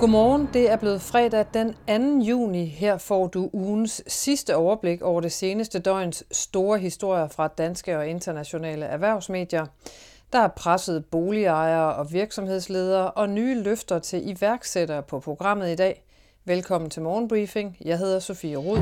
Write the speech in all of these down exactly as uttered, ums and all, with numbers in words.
Godmorgen, det er blevet fredag den anden juni. Her får du ugens sidste overblik over det seneste døgns store historier fra danske og internationale erhvervsmedier. Der er presset boligejere og virksomhedsledere og nye løfter til iværksættere på programmet i dag. Velkommen til Morgenbriefing. Jeg hedder Sofie Rud.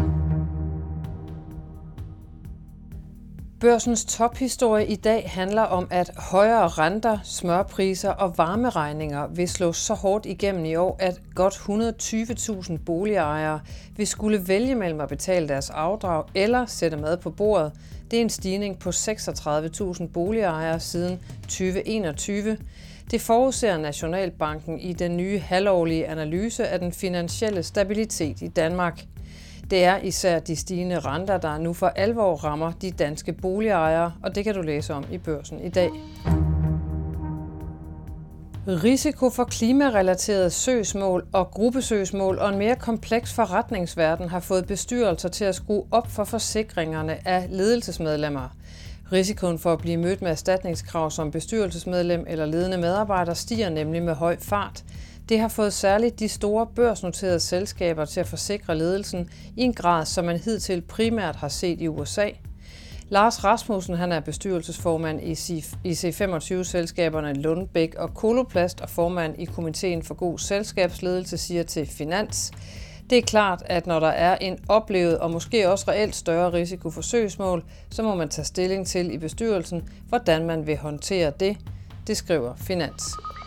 Børsens tophistorie i dag handler om, at højere renter, smørpriser og varmeregninger vil slå så hårdt igennem i år, at godt et hundrede og tyve tusind boligejere vil skulle vælge mellem at betale deres afdrag eller sætte mad på bordet. Det er en stigning på seksogtredive tusind boligejere siden tyve enogtyve. Det forudser Nationalbanken i den nye halvårlige analyse af den finansielle stabilitet i Danmark. Det er især de stigende renter, der nu for alvor rammer de danske boligejere, og det kan du læse om i Børsen i dag. Risiko for klimarelaterede søgsmål og gruppesøgsmål og en mere kompleks forretningsverden har fået bestyrelser til at skrue op for forsikringerne af ledelsesmedlemmer. Risikoen for at blive mødt med erstatningskrav som bestyrelsesmedlem eller ledende medarbejder stiger nemlig med høj fart. Det har fået særligt de store børsnoterede selskaber til at forsikre ledelsen i en grad, som man hidtil primært har set i U S A. Lars Rasmussen, han er bestyrelsesformand i C femogtyve-selskaberne Lundbeck og Coloplast og formand i Komiteen for God Selskabsledelse, siger til Finans: Det er klart, at når der er en oplevet og måske også reelt større risiko for søgsmål, så må man tage stilling til i bestyrelsen, hvordan man vil håndtere det. Det skriver Finans.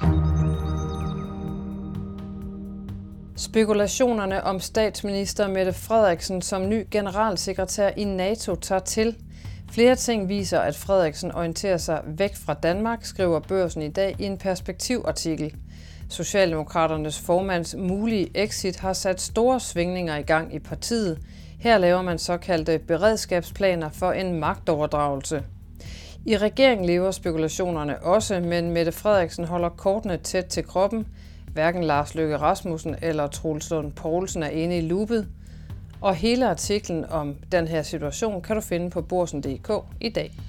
Spekulationerne om statsminister Mette Frederiksen som ny generalsekretær i NATO tager til. Flere ting viser, at Frederiksen orienterer sig væk fra Danmark, skriver Børsen i dag i en perspektivartikel. Socialdemokraternes formands mulige exit har sat store svingninger i gang i partiet. Her laver man såkaldte beredskabsplaner for en magtoverdragelse. I regeringen lever spekulationerne også, men Mette Frederiksen holder kortene tæt til kroppen. Hverken Lars Løkke Rasmussen eller Troels Lund Poulsen er inde i loopet. Og hele artiklen om den her situation kan du finde på Børsen punktum d k i dag.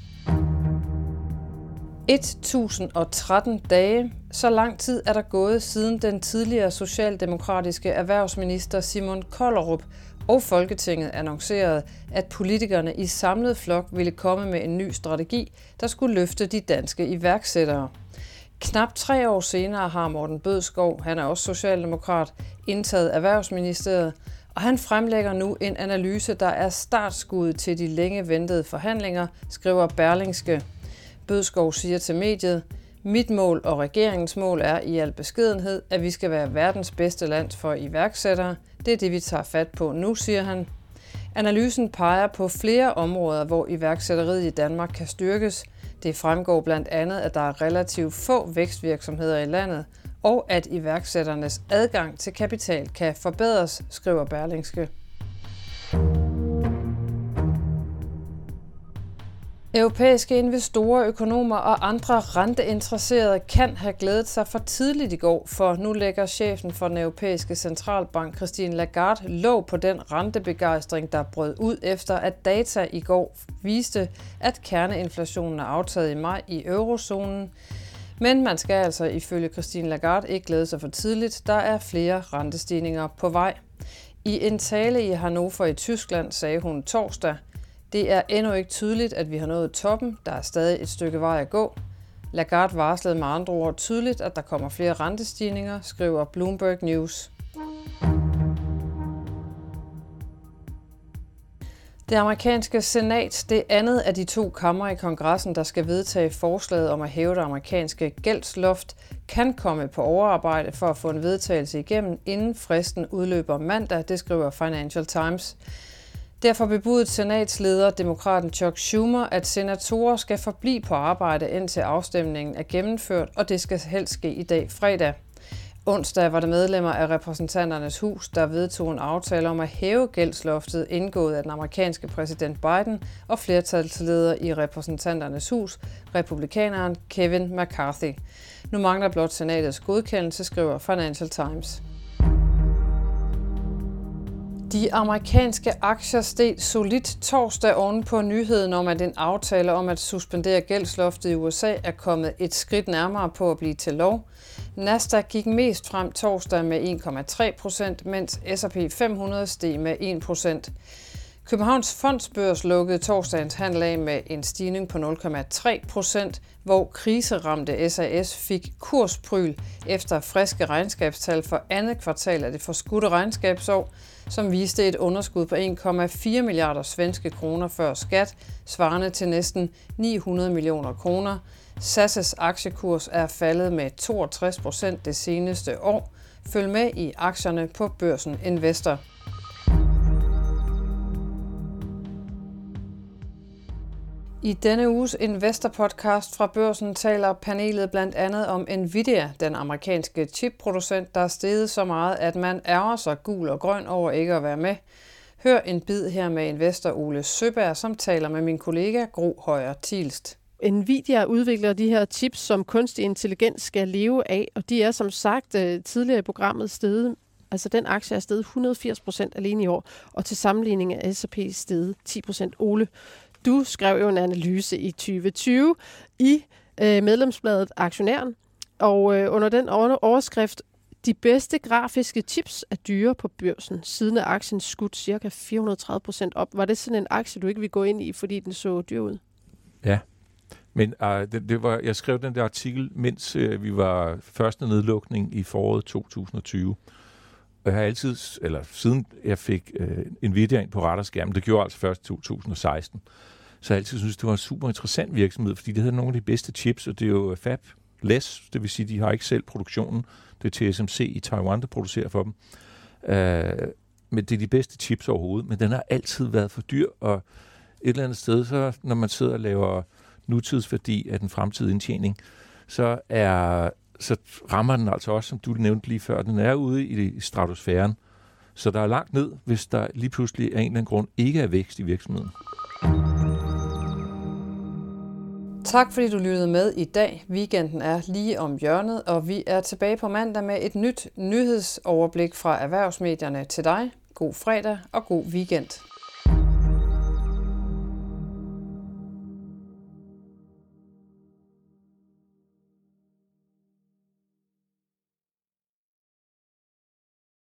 et tusind og tretten dage. Så lang tid er der gået siden den tidligere socialdemokratiske erhvervsminister Simon Kollerup og Folketinget annoncerede, at politikerne i samlet flok ville komme med en ny strategi, der skulle løfte de danske iværksættere. Knap tre år senere har Morten Bødskov, han er også socialdemokrat, indtaget Erhvervsministeriet, og han fremlægger nu en analyse, der er startskuddet til de længe ventede forhandlinger, skriver Berlingske. Bødskov siger til mediet: Mit mål og regeringens mål er i al beskedenhed, at vi skal være verdens bedste land for iværksættere. Det er det, vi tager fat på nu, siger han. Analysen peger på flere områder, hvor iværksætteriet i Danmark kan styrkes. Det fremgår blandt andet, at der er relativt få vækstvirksomheder i landet, og at iværksætternes adgang til kapital kan forbedres, skriver Berlingske. Europæiske investorer, økonomer og andre renteinteresserede kan have glædet sig for tidligt i går, for nu lægger chefen for den europæiske centralbank, Christine Lagarde, låg på den rentebegejstring, der brød ud efter, at data i går viste, at kerneinflationen er aftaget i maj i eurozonen. Men man skal altså ifølge Christine Lagarde ikke glæde sig for tidligt. Der er flere rentestigninger på vej. I en tale i Hannover i Tyskland sagde hun torsdag: Det er endnu ikke tydeligt, at vi har nået toppen. Der er stadig et stykke vej at gå. Lagarde varslede med andre ord tydeligt, at der kommer flere rentestigninger, skriver Bloomberg News. Det amerikanske senat, det andet af de to kamre i kongressen, der skal vedtage forslaget om at hæve det amerikanske gældsloft, kan komme på overarbejde for at få en vedtagelse igennem, inden fristen udløber mandag, det skriver Financial Times. Derfor bebudede senatsleder, demokraten Chuck Schumer, at senatorer skal forblive på arbejde indtil afstemningen er gennemført, og det skal helst ske i dag fredag. Onsdag var det medlemmer af repræsentanternes hus, der vedtog en aftale om at hæve gældsloftet, indgået af den amerikanske præsident Biden og flertalsleder i repræsentanternes hus, republikaneren Kevin McCarthy. Nu mangler blot senatets godkendelse, skriver Financial Times. De amerikanske aktier steg solidt torsdag oven på nyheden om, at en aftale om at suspendere gældsloftet i U S A er kommet et skridt nærmere på at blive til lov. Nasdaq gik mest frem torsdag med en komma tre procent, mens S og P fem hundrede steg med en procent. Københavns Fondsbørs lukkede torsdagens handel af med en stigning på nul komma tre procent, hvor kriseramte S A S fik kurspryl efter friske regnskabstal for andet kvartal af det forskudte regnskabsår, som viste et underskud på en komma fire milliarder svenske kroner før skat, svarende til næsten ni hundrede millioner kroner. S A S's aktiekurs er faldet med toogtres procent det seneste år. Følg med i aktierne på Børsen Investor. I denne uges Investor-podcast fra Børsen taler panelet blandt andet om Nvidia, den amerikanske chipproducent, der er steget så meget, at man ærger sig gul og grøn over ikke at være med. Hør en bid her med investor Ole Søberg, som taler med min kollega Gro Højer Thielst. Nvidia udvikler de her chips, som kunstig intelligens skal leve af, og de er som sagt tidligere i programmet steget. Altså den aktie er steget et hundrede og firs procent alene i år, og til sammenligning er S og P steget ti procent. Ole, du skrev jo en analyse i tyve tyve i øh, medlemsbladet Aktionæren, og øh, under den overskrift, de bedste grafiske chips er dyre på børsen, siden er aktien skudt cirka fire hundrede og tredive procent op. Var det sådan en aktie, du ikke ville gå ind i, fordi den så dyr ud? Ja, men uh, det, det var, jeg skrev den der artikel, mens uh, vi var første nedlukning i foråret to tusind og tyve. Jeg har altid, eller siden jeg fik uh, Nvidia ind på radarskærmen, det gjorde altså først i to tusind og seksten, så jeg altid synes, det var en super interessant virksomhed, fordi det havde nogle af de bedste chips, og det er jo fabless, det vil sige, de har ikke selv produktionen. Det er T S M C i Taiwan, der producerer for dem. Uh, men det er de bedste chips overhovedet, men den har altid været for dyr, og et eller andet sted, så når man sidder og laver nutidsværdi af den fremtidige indtjening, så, er, så rammer den altså også, som du nævnte lige før, den er ude i stratosfæren. Så der er langt ned, hvis der lige pludselig af en eller anden grund ikke er vækst i virksomheden. Tak fordi du lyttede med i dag. Weekenden er lige om hjørnet, og vi er tilbage på mandag med et nyt nyhedsoverblik fra erhvervsmedierne til dig. God fredag og god weekend.